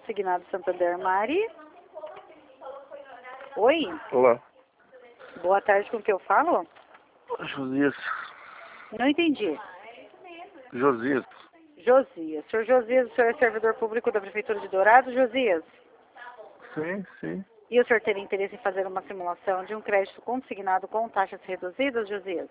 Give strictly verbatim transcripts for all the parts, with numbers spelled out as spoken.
consignado Santander. Mari? Oi? Olá. Boa tarde, com que eu falo? Josias. Não entendi. Josias. Josias. Senhor Josias, o senhor é servidor público da Prefeitura de Dourados, Josias? Sim, sim. E o senhor teria interesse em fazer uma simulação de um crédito consignado com taxas reduzidas, Josias?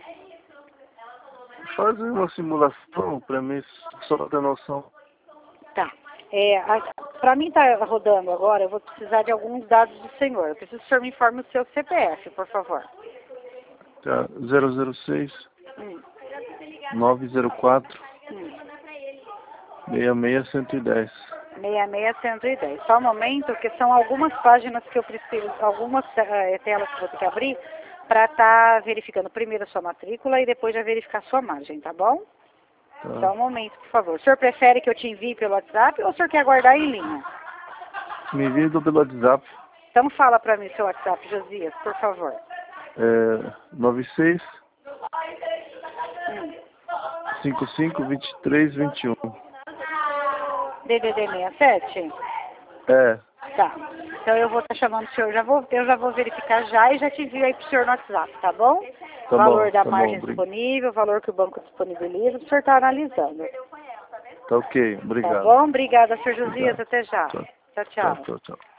Faz uma simulação para mim, só pra ter noção. Tá. É, para mim tá rodando agora, eu vou precisar de alguns dados do senhor. Eu preciso que o senhor me informe o seu C P F, por favor. Tá, zero zero seis, Hum. nove zero quatro, Hum. seis seis, cento e dez. seis seis, cento e dez. Só um momento, que são algumas páginas que eu preciso, algumas uh, telas que eu vou ter que abrir para estar tá verificando primeiro a sua matrícula e depois já verificar a sua margem, tá bom? Tá. Só um momento, por favor. O senhor prefere que eu te envie pelo WhatsApp ou o senhor quer guardar em linha? Me envia pelo WhatsApp. Então fala para mim seu WhatsApp, Josias, por favor. É nove seis, Hum. cinco cinco, vinte e três, vinte e um. D D D sessenta e sete? É, Tá. Então eu vou estar tá chamando o senhor, já vou, eu já vou verificar já e já te envio aí pro senhor no WhatsApp, tá bom? tá Valor bom, da tá margem bom. disponível, valor que o banco disponibiliza, o senhor está analisando. Tá ok, Tá obrigado. bom? Obrigada, senhor Josias, Obrigado. até já. Tchau, Tchau, tchau, tchau. tchau, tchau.